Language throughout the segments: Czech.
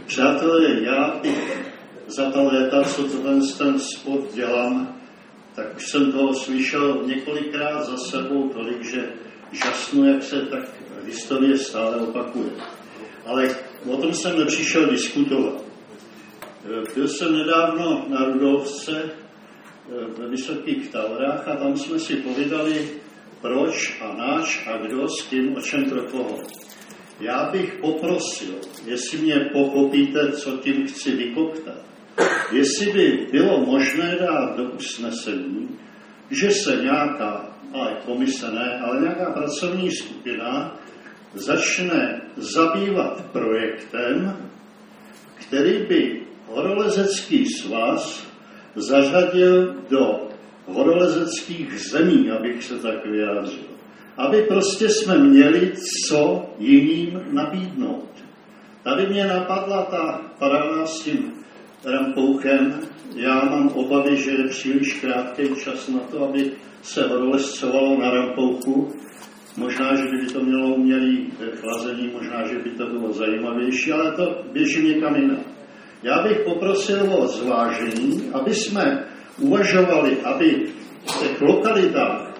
Přátelé, já bych za ta léta, co ten sport dělám, tak už jsem toho slyšel několikrát za sebou tolik, že žasnu, jak se tak historie stále opakuje. Ale o tom jsem nepřišel diskutovat. Byl jsem nedávno na Rudolfce ve Vysokých Tavrách a tam jsme si povídali, proč a náč a kdo s tím, o čem pro koho. Já bych poprosil, jestli mě pochopíte, co tím chci vykoktat, jestli by bylo možné dát do usnesení, že se nějaká, ale komise ne, ale nějaká pracovní skupina začne zabývat projektem, který by Horolezecký svaz zařadil do horolezeckých zemí, abych se tak vyjádřil. Aby prostě jsme měli co jiným nabídnout. Tady mě napadla ta paralela s tím Rampouchem. Já mám obavy, že je příliš krátký čas na to, aby se horolezcovalo na Rampouchu. Možná, že by to mělo umělé chlazení, možná, že by to bylo zajímavější, ale to běží někam jinam. Já bych poprosil o zvážení, aby jsme uvažovali, aby v těch lokalitách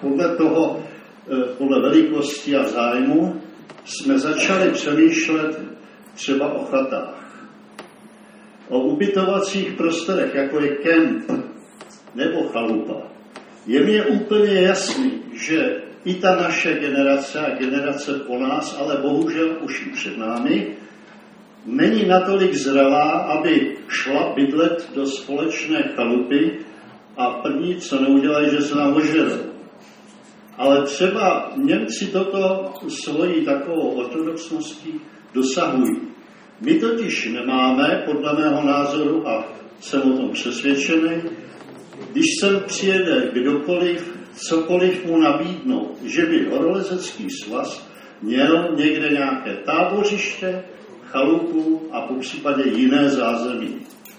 podle velikosti a zájmu jsme začali přemýšlet třeba o chatách, o ubytovacích prostorech, jako je kemp nebo chalupa. Je mně úplně jasný, že i ta naše generace a generace po nás, ale bohužel už i před námi, není natolik zralá, aby šla bydlet do společné chalupy a první, co neudělají, že se nám ožerou. Ale třeba Němci toto svojí takovou ortodoxností dosahují. My totiž nemáme, podle mého názoru, a jsem o tom přesvědčený, když sem přijede kdokoliv, cokoliv mu nabídnout, že by Horolezecký svaz měl někde nějaké tábořiště, chalupu a popřípadě jiné zázemí.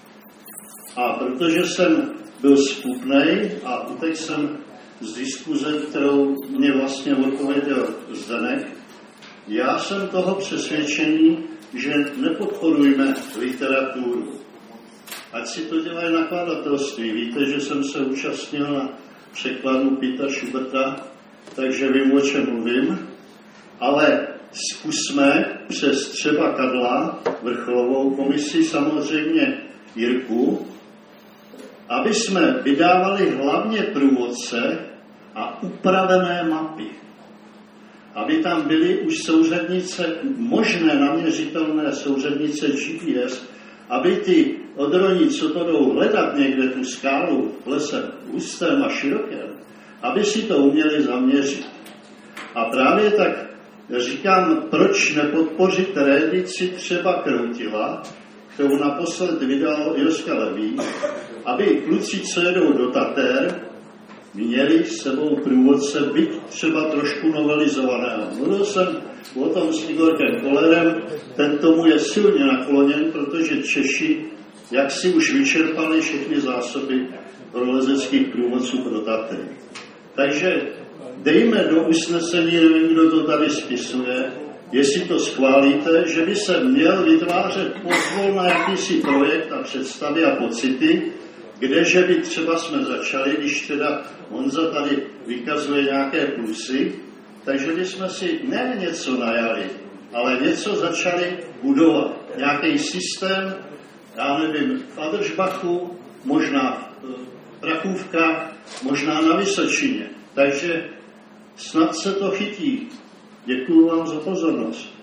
A protože jsem byl zpupnej a utek jsem z diskuze, kterou mě vlastně odpověděl Zdenek, já jsem toho přesvědčení, že nepodporujme literaturu. Ať si to dělají nakladatelství. Víte, že jsem se účastnil na překladu Petra Schuberta, takže vím, o čem mluvím, ale zkusme přes třeba Karla, vrcholovou komisi, samozřejmě Jirku, aby jsme vydávali hlavně průvodce a upravené mapy. Aby tam byly už souřadnice, možné naměřitelné souřadnice GPS, aby ty odroni, co to jdou hledat někde tu skálu v lese hustém a širokém, aby si to uměli zaměřit. A právě tak říkám, proč nepodpořit reedici třeba Kroutila, kterou naposled vydal Joska Levý, aby kluci, co jedou do Tater, měli s sebou průvodce, byť třeba trošku novelizovaného. Mluvil jsem o tom s Igorkem Kollerem, ten tomu je silně nakloněn, protože Češi, jak si už vyčerpali všechny zásoby horolezeckých průvodců pro Tatry. Takže dejme do usnesení, nevím, kdo to tady spisuje, jestli to schválíte, že by se měl vytvářet pozvol na jakýsi projekt a představy a pocity, kdeže by třeba jsme začali, když teda Honza tady vykazuje nějaké plusy, takže bychom si ne něco najali, ale něco začali budovat. Nějaký systém, já nevím, v Adržbachu, možná v Rakůvkách, možná na Vysočině. Takže snad se to chytí. Děkuju vám za pozornost.